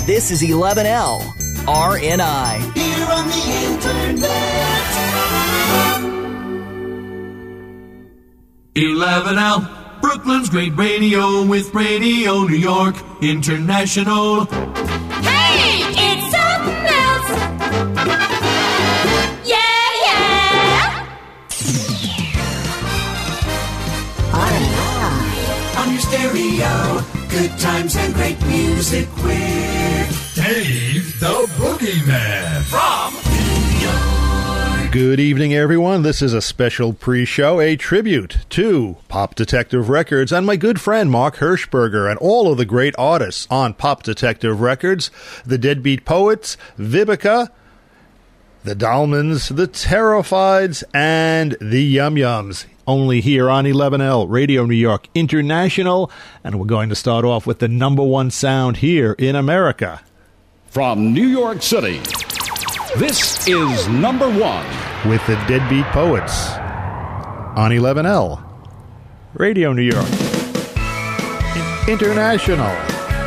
This is 11L RNI. Here on the internet. 11L, Brooklyn's great radio with Radio New York International. Hey, it's something else. Yeah. On your stereo, good times and great music with Dave the Boogeyman from New York. Good evening, everyone. This is a special pre-show, a tribute to Pop Detective Records and my good friend Mark Hirschberger and all of the great artists on Pop Detective Records, the Deadbeat Poets, Vivica, the Dalmans, the Terrifieds, and the Yum Yums. Only here on 11L, Radio New York International, and we're going to start off with the number one sound here in America. From New York City, this is number one. With the Deadbeat Poets on 11L, Radio New York International.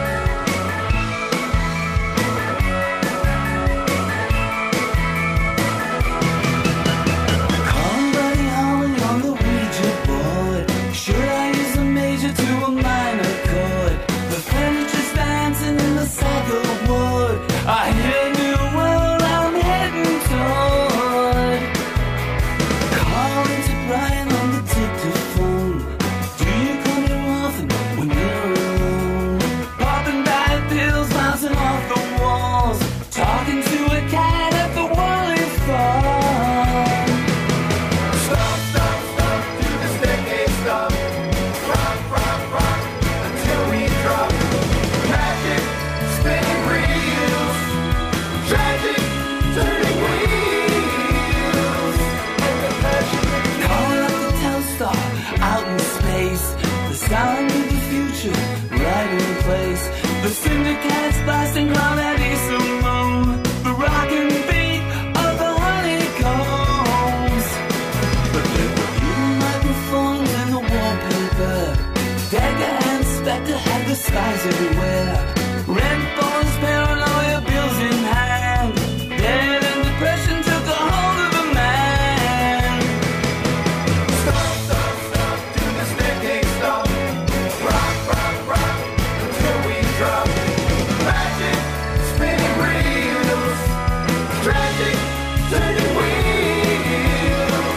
The syndicates blasting on that eastern moon, the rockin' beat of the honeycombs. But there were new microphones in the wallpaper. Dagger and Spectre had the skies everywhere. Rent boys, paranoia, bills in hand. Dead and depression took a hold of a man. Stop, do the staircase stop. Rock, until we drop. Magic, spinning reels. Tragic, turning wheels.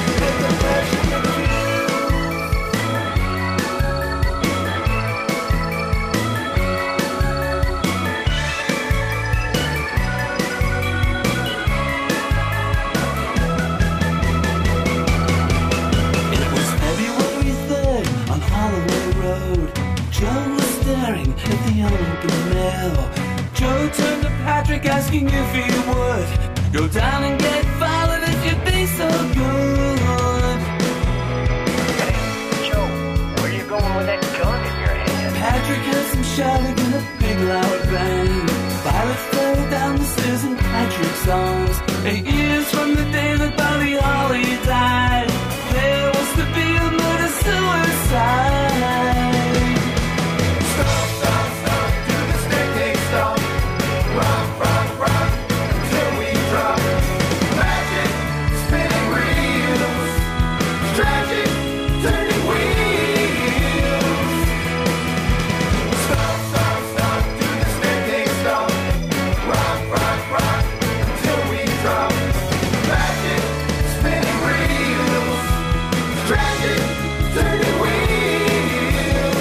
It was February 3rd on Holloway Road. Joe was staring at the unopened mail. Joe turned to Patrick asking if he would go down and get Violet if you'd be so good. Hey, Joe, where are you going with that gun in your hand? Patrick heard some shouting and a big loud bang. Violet fell down the stairs in Patrick's arms. 8 years from the day that Buddy Holly died, there was to be a murder-suicide. Stop, do the staircase stop. Rock, until we drop. Magic, spinning reels. Tragic, turning wheels. Stop, do the staircase stop. Rock, until we drop. Magic, spinning reels. Tragic, turning wheels.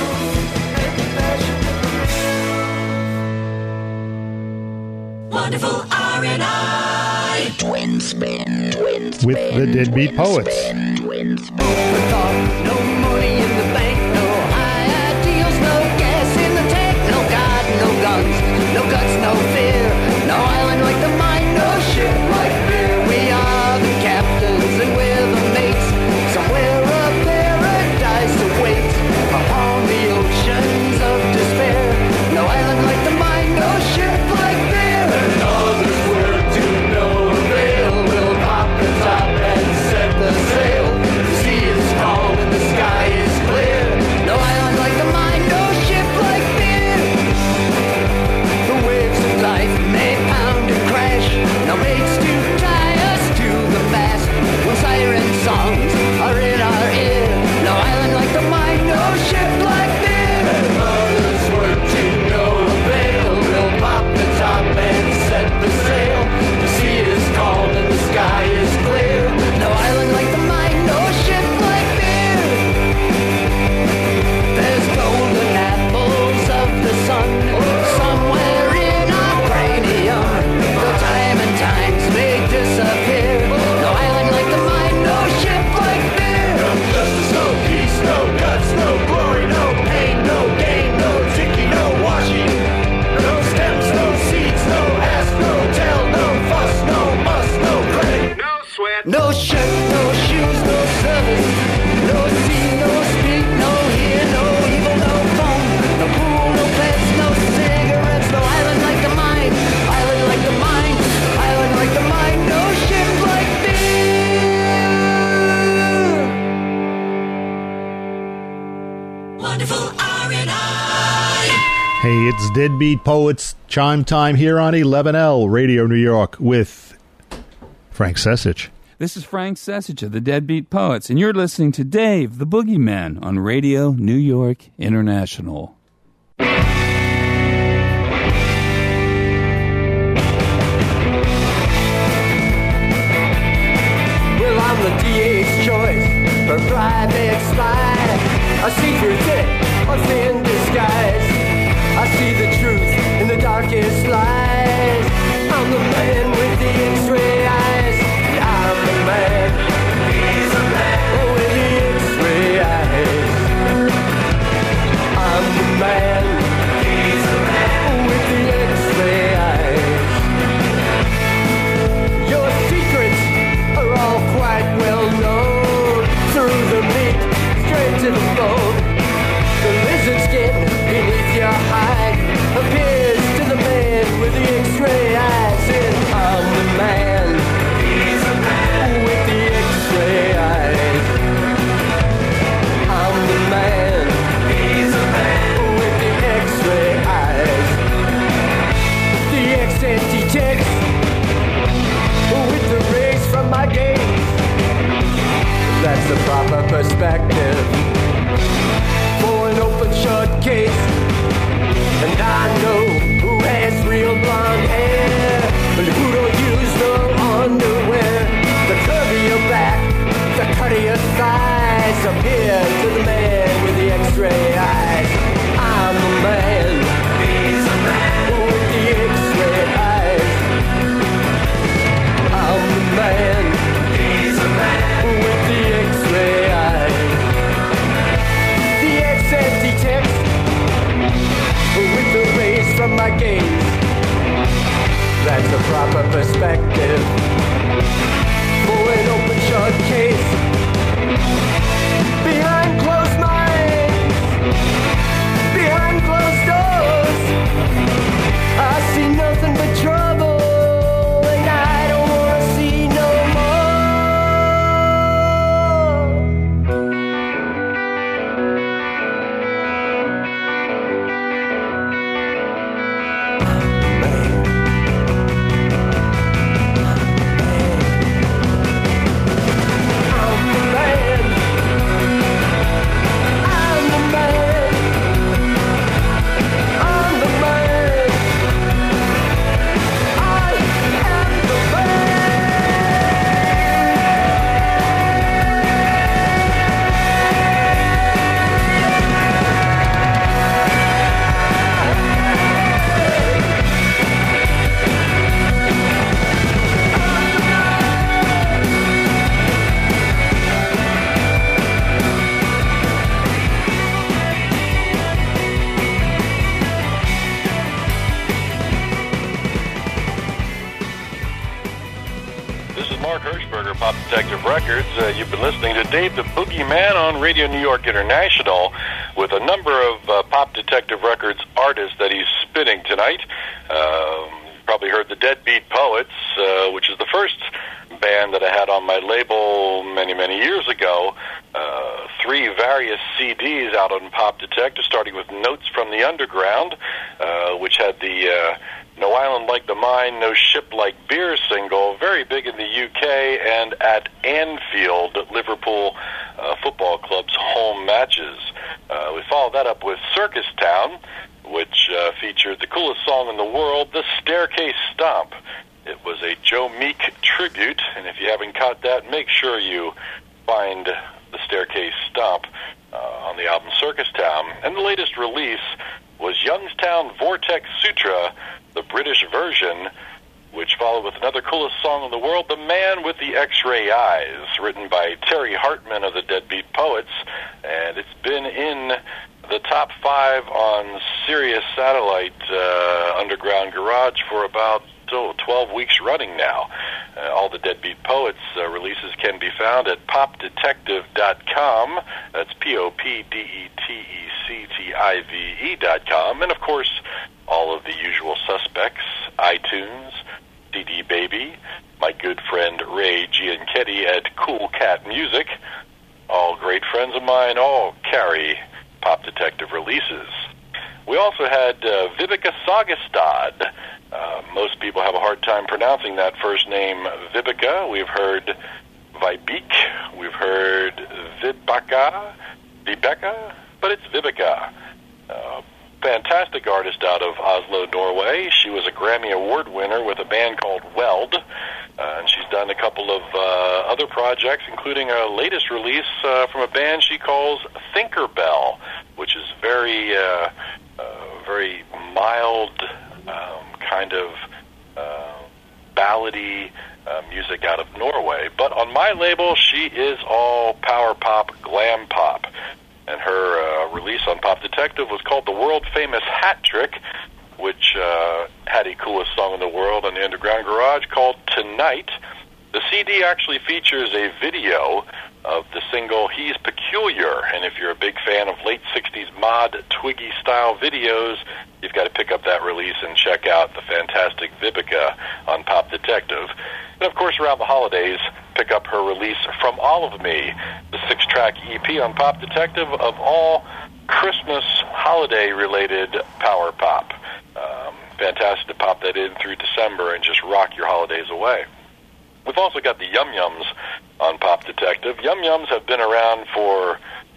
Wonderful R&I. Twin spin. With the Deadbeat Poets. No money in the bank, no high ideals, no gas in the tank, no God, no guns, no guts, no fear, no island like the mine, no ship like beer. We are the captains and we're the mates. Somewhere a paradise awaits upon the oceans of despair. No island like the mine, no ship like beer. And all this work to no avail. We'll pop the top and set the sail. The sea is calm in the sky. Hey, it's Deadbeat Poets chime time here on 11L Radio New York with Frank Sesich. This is Frank Sesich of the Deadbeat Poets, and you're listening to Dave the Boogeyman on Radio New York International. Well, I'm the DA's choice for private spy. A secret tip, a thin disguise. I see the truth in the darkest lies. I'm the man with the X-ray eyes. And I'm the man. He's a man with the X-ray eyes. I'm the man. He's a man with the X-ray eyes. Your secrets are all quite well known. Through the meat, straight to the bone. The lizard skin beneath your hide appears to the man with the X-ray eyes. And I'm the man. He's a man with the X-ray eyes. I'm the man. He's a man with the X-ray eyes. The X-anti-text with the rays from my gaze. That's the proper perspective for an open shut case. And I know who has real blonde hair, but who don't use no underwear. The curve of your back, the cut of your thighs. I'm here to the man with the X-ray eyes. I'm the man. He's a man with the X-ray eyes. I'm the man. He's a man with the X-ray eyes. The X-anti-text with the rays from my gaze. That's the proper perspective for an open shut case. Behind closed minds, behind closed doors, I see nothing but trouble, and I don't want to see no more. Pop Detective Records. You've been listening to Dave the Boogeyman on Radio New York International with a number of Pop Detective Records artists that he's spinning tonight. Probably heard the Deadbeat Poets, which is the first band that I had on my label many, many years ago. 3 various CDs out on Pop Detective, starting with Notes from the Underground, which had the No Island Like the Mine, No Ship Like Beer single, very big in the UK and at Anfield, Liverpool Football Club's home matches. We followed that up with Circus Town, which featured the coolest song in the world, The Staircase Stomp. It was a Joe Meek tribute, and if you haven't caught that, make sure you find The Staircase Stomp on the album Circus Town. And the latest release was Youngstown Vortex Sutra, the British version, which followed with another coolest song in the world, The Man with the X-Ray Eyes, written by Terry Hartman of the Deadbeat Poets, and it's been in the top 5 on Sirius Satellite Underground Garage for about 12 weeks running now. All the Deadbeat Poets releases can be found at popdetective.com. That's popdetective.com. And, of course, all of the usual suspects, iTunes, CD Baby, my good friend Ray Gianchetti at Cool Cat Music. All great friends of mine, all carry Pop Detective releases. We also had Vivica Saugestad. Most people have a hard time pronouncing that first name, Vivica. We've heard Vibeke. We've heard Vibeka, but it's Vivica. Fantastic artist out of Oslo, Norway. She was a Grammy Award winner with a band called Weld, and she's done a couple of other projects, including a latest release from a band she calls Thinkerbell, which is very mild, kind of ballady music out of Norway. But on my label, she is all power pop, glam pop. And her release on Pop Detective was called The World Famous Hat Trick, which had the coolest song in the world on the Underground Garage called Tonight. The CD actually features a video of the single He's Peculiar, and if you're a big fan of late 60s mod Twiggy-style videos, you've got to pick up that release and check out the fantastic Vivica on Pop Detective. And, of course, around the holidays, pick up her release From All of Me, the 6-track EP on Pop Detective of all Christmas holiday-related power pop. Fantastic to pop that in through December and just rock your holidays away. We've also got the Yum Yums on Pop Detective. Yum Yums have been around for,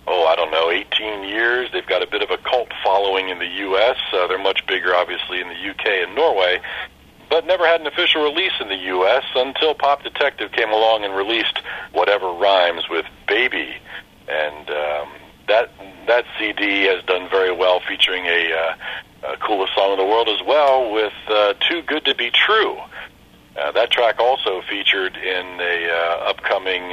18 years. They've got a bit of a cult following in the U.S. They're much bigger, obviously, in the U.K. and Norway, but never had an official release in the U.S. until Pop Detective came along and released Whatever Rhymes with Baby. And that CD has done very well, featuring a coolest song in the world as well with Too Good to Be True. That track also featured in a upcoming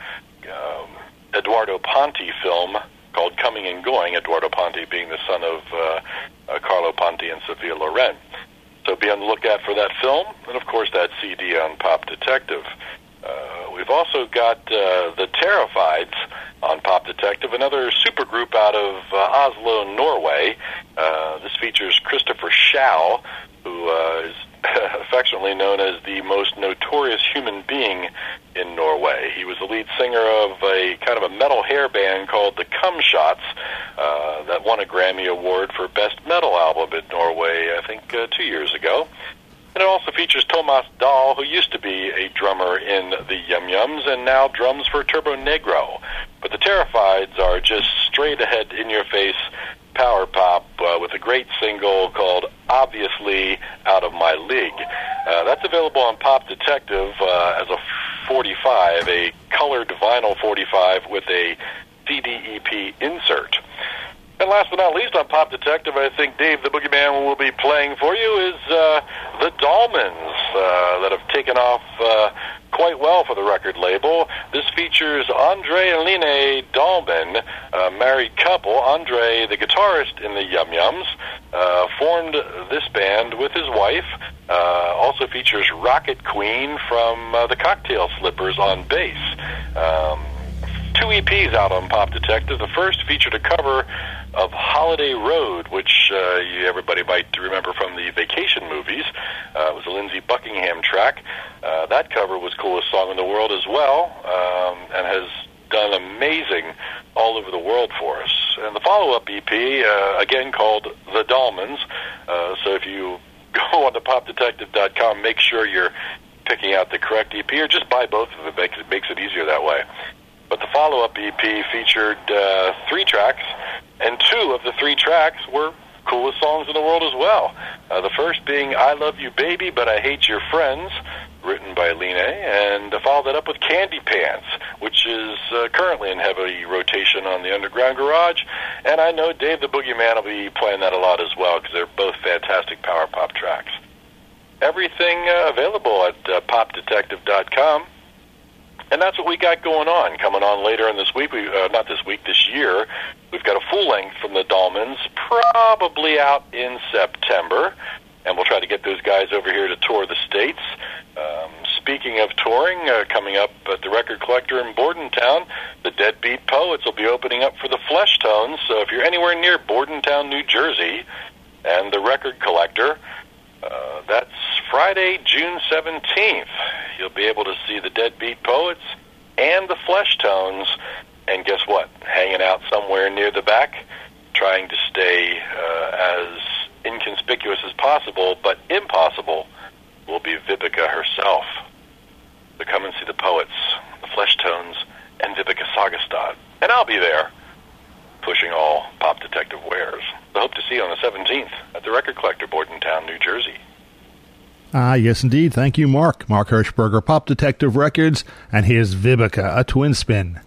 Eduardo Ponti film called Coming and Going, Eduardo Ponti being the son of Carlo Ponti and Sophia Loren. So be on the lookout for that film, and of course that CD on Pop Detective. We've also got the Terrifieds on Pop Detective, another supergroup out of Oslo, Norway. This features Christopher Schau, who is affectionately known as the most notorious human being in Norway. He was the lead singer of a kind of a metal hair band called the Cum Shots that won a Grammy Award for Best Metal Album in Norway, I think 2 years ago. And it also features Thomas Dahl, who used to be a drummer in the Yum Yums and now drums for Turbo Negro. But the Terrifieds are just straight ahead, in-your-face power pop with a great single called Obviously Out of My League. That's available on Pop Detective as a 45, a colored vinyl 45 with a CD-EP insert. And last but not least on Pop Detective, I think Dave the Boogeyman will be playing for you is the Dahlmans that have taken off quite well for the record label. This features Andre and Line Dahlman, a married couple. Andre, the guitarist in the Yum Yums, formed this band with his wife. Also features Rocket Queen from the Cocktail Slippers on bass. 2 EPs out on Pop Detective. The first featured a cover of Holiday Road, which everybody might remember from the vacation movies. It was a Lindsey Buckingham track. That cover was coolest song in the world as well, and has done amazing all over the world for us. And the follow-up EP, again called The Dahlmans. So if you go on to popdetective.com, make sure you're picking out the correct EP, or just buy both of them. It makes it easier that way. But the follow-up EP featured 3 tracks, and 2 of the 3 tracks were coolest songs in the world as well. The first being I Love You Baby, But I Hate Your Friends, written by Line, and follow that up with Candy Pants, which is currently in heavy rotation on the Underground Garage, and I know Dave the Boogeyman will be playing that a lot as well, because they're both fantastic power pop tracks. Everything available at popdetective.com. And that's what we got going on. Coming on later in this week, this year, we've got a full length from the Dahlmans, probably out in September, and we'll try to get those guys over here to tour the States. Speaking of touring, coming up at the Record Collector in Bordentown, the Deadbeat Poets will be opening up for the Fleshtones, so if you're anywhere near Bordentown, New Jersey, and the Record Collector, that's Friday, June 17th. You'll be able to see the Deadbeat Poets and the Fleshtones, and guess what? Hanging out somewhere near the back, trying to stay as inconspicuous as possible, but impossible, will be Vivica herself. So come and see the Poets, the Flesh Tones, and Vivica Saugestad. And I'll be there, pushing all Pop Detective wares. I hope to see you on the 17th at the Record Collector, Bordentown, New Jersey. Ah, yes, indeed. Thank you, Mark. Mark Hershberger, Pop Detective Records, and here's Vivica, a twin spin.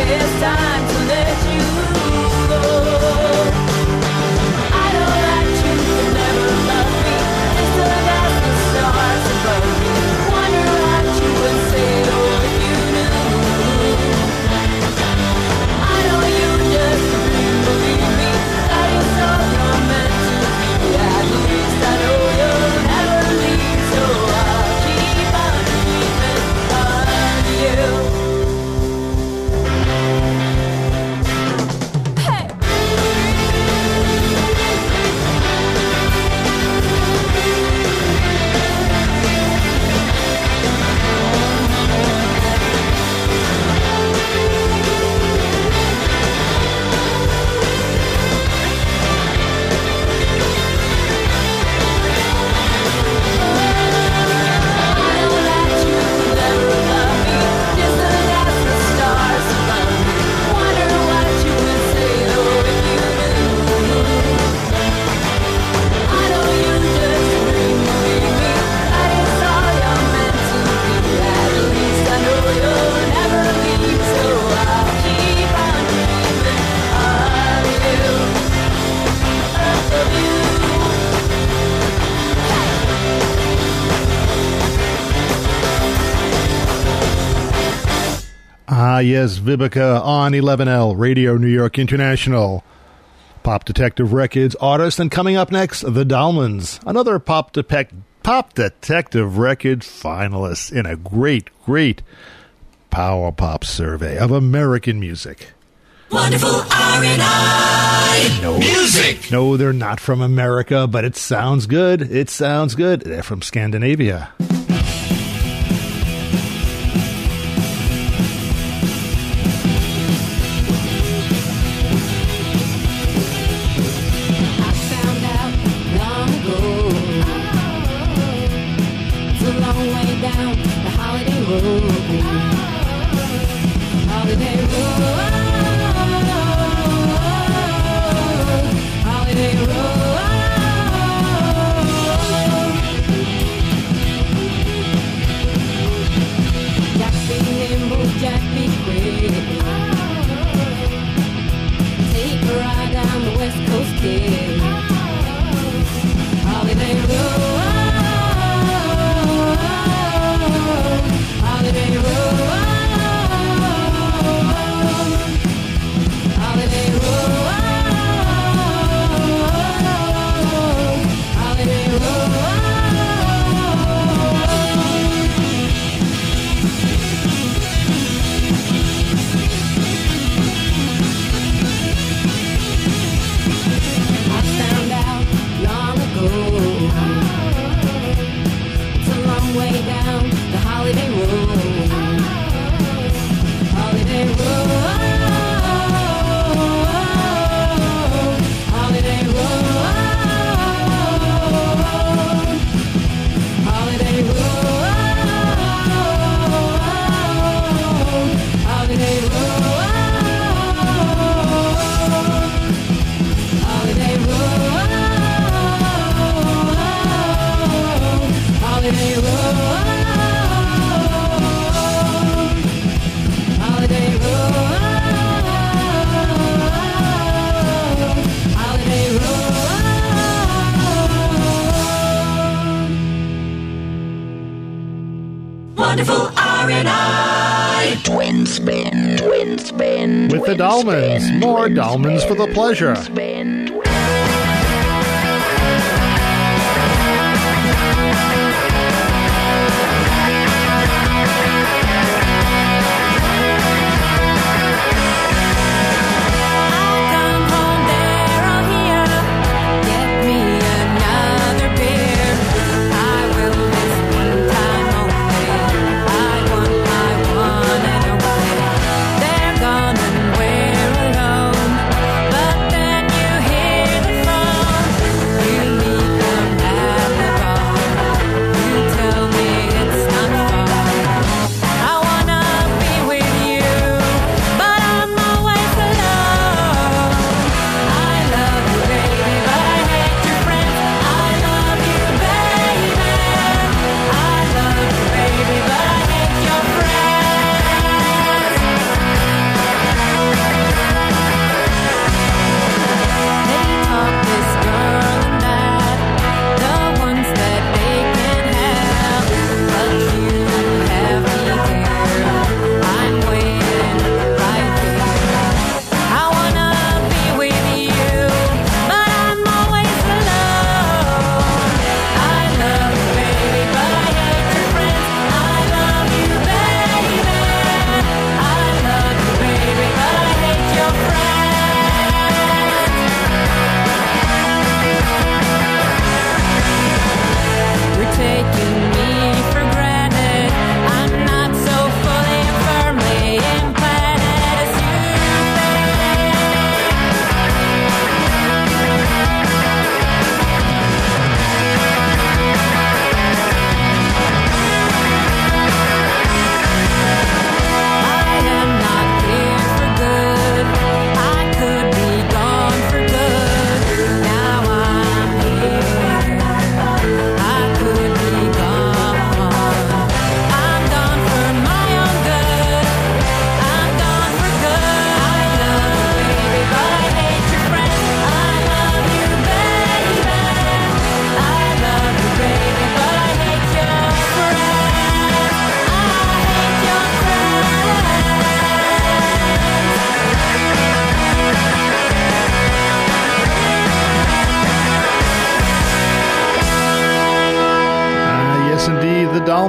it's time to let you go. I know that you could never love me, just as the stars above me. Wonder what you would say, oh, if you knew. I know you just dream, believe me, that it's all you're meant to be. At least I know you'll never leave, so I'll keep on dreaming of you. Hey! Ah, yes, Vivica on 11L, Radio New York International. Pop Detective Records artist. And coming up next, The Dalmans, another Pop Detective Records finalist in a great, great Power Pop survey of American music. Wonderful R&I music. No, they're not from America, but it sounds good. It sounds good. They're from Scandinavia. Wonderful R&I. Twin spin. With the Dalmans. More Dalmans for the pleasure. They're gone and we're alone, but then you hear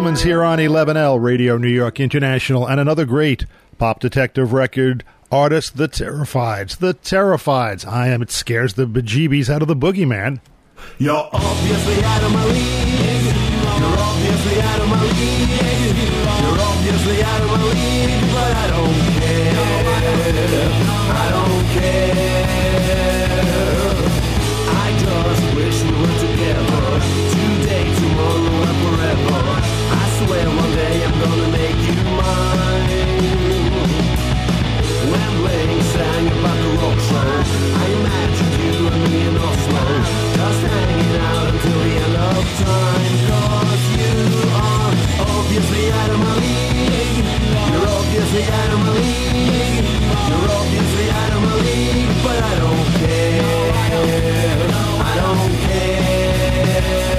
Dolmans here on 11L Radio New York International, and another great Pop Detective record artist, The Terrifieds. The Terrifieds. It scares the bejeebies out of the boogeyman. You're obviously out of my league. You're obviously out of my league. You're obviously out of my league, but I don't care. I don't care. I just wish we were together. Today, tomorrow, and forever. I swear one day I'm gonna make you mine. When playing sang about the rock show, I imagined you and me in Oslo, just hanging out until the end of time. Cause you are obviously out of my league. You're obviously out of my league. You're obviously out of my league, but I don't care. I don't care.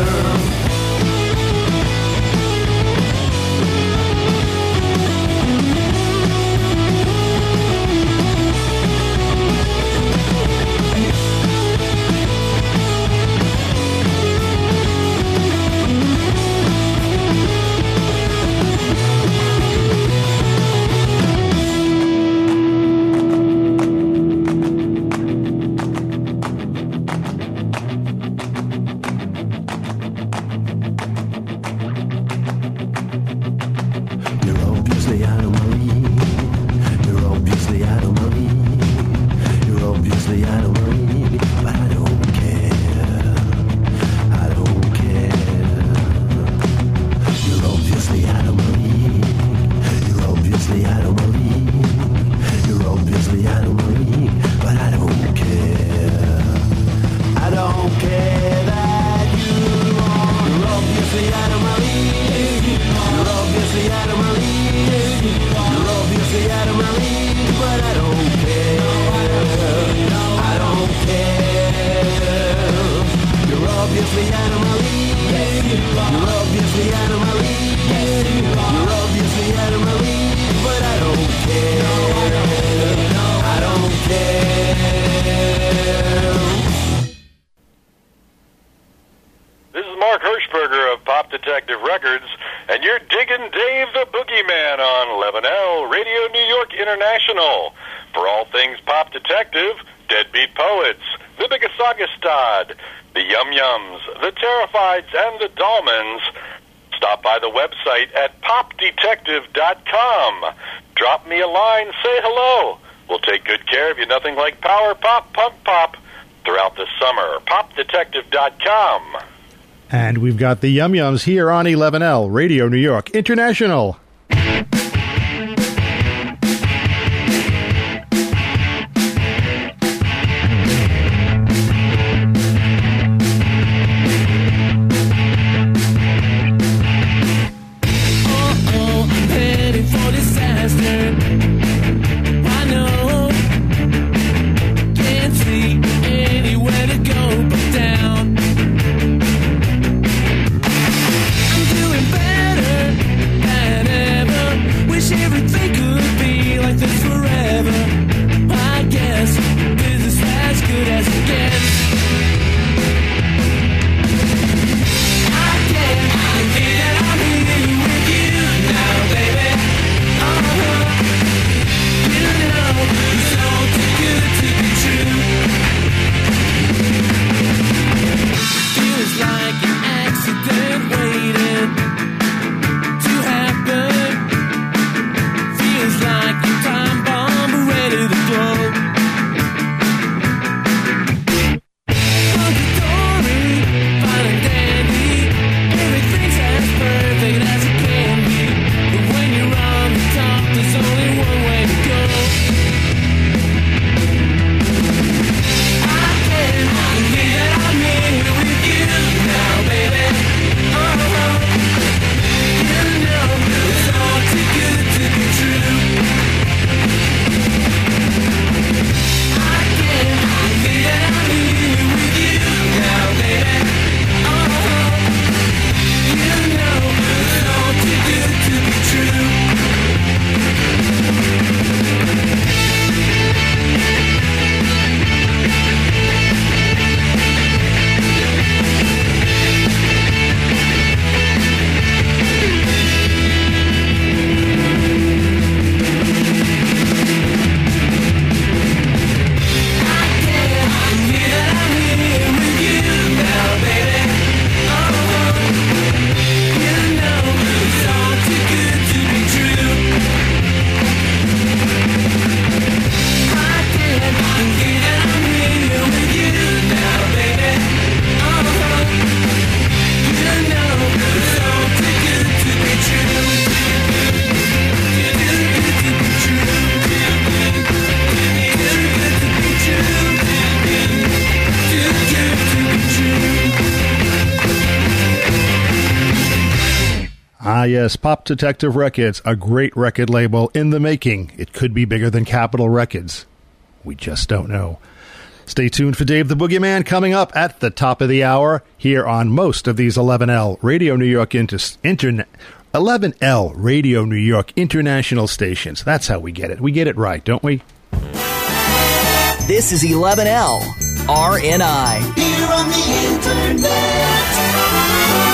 And we've got the Yum Yums here on 11L Radio New York International. I'm doing better than Ah, yes, Pop Detective Records, a great record label in the making. It could be bigger than Capitol Records. We just don't know. Stay tuned for Dave the Boogeyman coming up at the top of the hour here on most of these 11L Radio New York 11L Radio New York international stations. That's how we get it. We get it right, don't we? This is 11L RNI. Here on the internet.